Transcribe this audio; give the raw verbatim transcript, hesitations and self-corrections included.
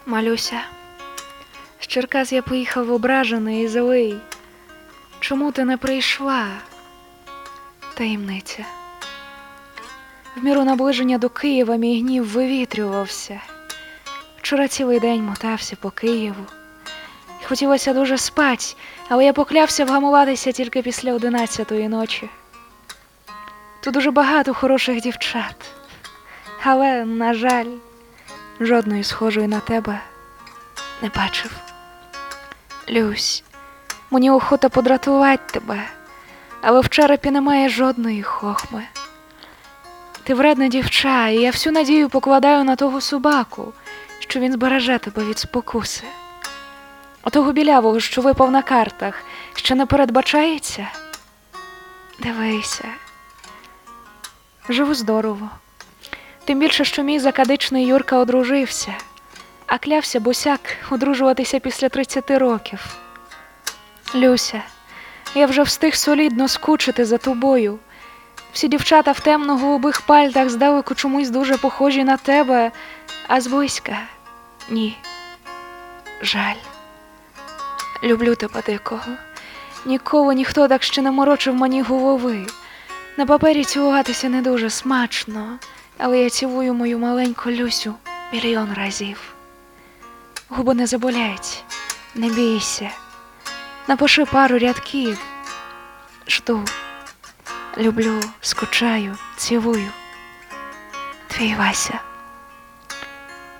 Малюся, з Черкас я поїхав ображений і злий. Чому ти не прийшла? Таємниця. В міру наближення до Києва мій гнів вивітрювався. Вчора цілий день мотався по Києву. І хотілося дуже спать, але я поклявся вгамуватися тільки після одинадцятої ночі. Тут дуже багато хороших дівчат, але, на жаль, жодної схожої на тебе не бачив. Люсь, мені охота подратувати тебе, але в черепі немає жодної хохми. Ти вредна дівча, і я всю надію покладаю на того собаку, що він збереже тебе від спокуси. Отого білявого, що випав на картах, ще не передбачається? Дивися. Живу здорово. Тим більше, що мій закадичний Юрка одружився, а клявся босяк одружуватися після тридцяти років. Люся, я вже встиг солідно скучити за тобою. Всі дівчата в темно-голубих пальтах здалеку чомусь дуже похожі на тебе, а зблизька – ні. Жаль. Люблю тебе дикого. Ніколи ніхто так ще не морочив мені голови. На папері цілуватися не дуже смачно, але я цілую мою маленьку Люсю мільйон разів. Губи не заболять, не бійся. Напиши пару рядків. Жду, люблю, скучаю, цілую. Твій Вася.